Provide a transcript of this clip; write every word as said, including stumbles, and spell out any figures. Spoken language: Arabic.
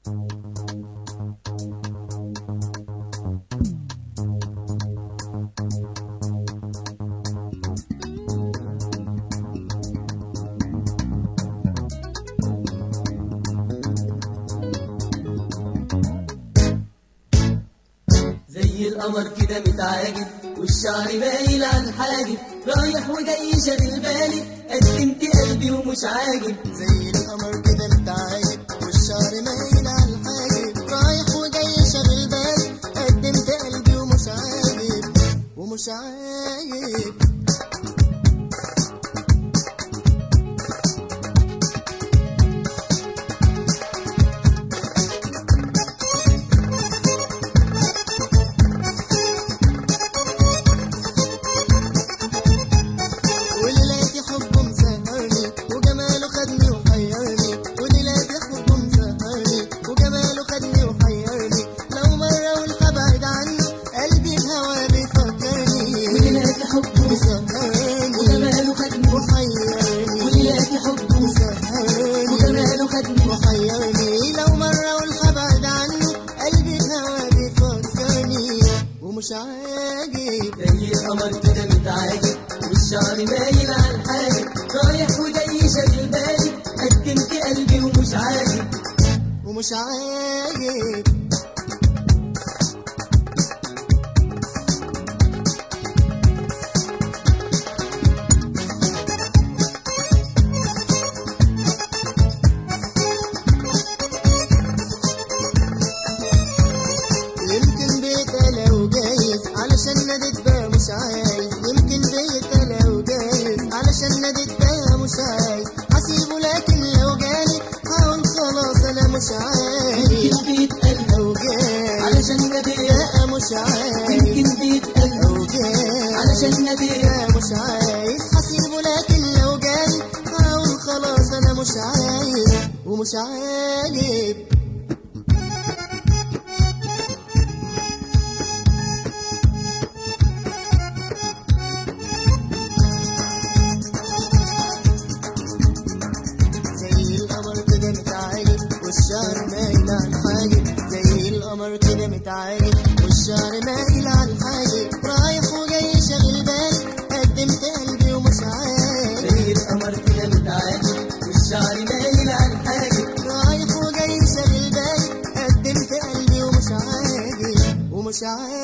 زي القمر كده متعاجب والشعر باين على الحاجب، رايح وجاي شاغل بالي، قدمت قلبي ومش عاجب. زي القمر كده متعاجب والشعر باين على الحاجب، رايح وجاي شاغل بالي، قدمت قلبي ومش عاجب ومش عاجب. مش عاجب. زي القمر كده متعاجب والشعر مايل على الحاجب، رايح وجاي شاغل بالي، قدمت قلبي ومش عاجب ومش عاجب. علشان ناديت بقى مش عايز، يمكن بيتقلق وجايز، علشان ناديت بقى مش عايز، هسيبه لكن لو جالي هقول خلاص انا مش عايز. يمكن بيتقلق وجايز، علشان ناديت بقى مش عايز، يمكن بيتقلق وجايز، علشان ناديت بقى مش عايز، هسيبه لكن لو جالي هقول خلاص انا مش عايز ومش عاجب. والشعر مايل على الحاجب، زي القمر كده متعاجب والشعر مايل على الحاجب، رايح وجاي شاغل بالي، قدمت قلبي ومش عاجب. زي القمر كده متعاجب والشعر مايل على الحاجب، رايح وجاي شاغل بالي، قدمت قلبي ومش عاجب ومش عاجب.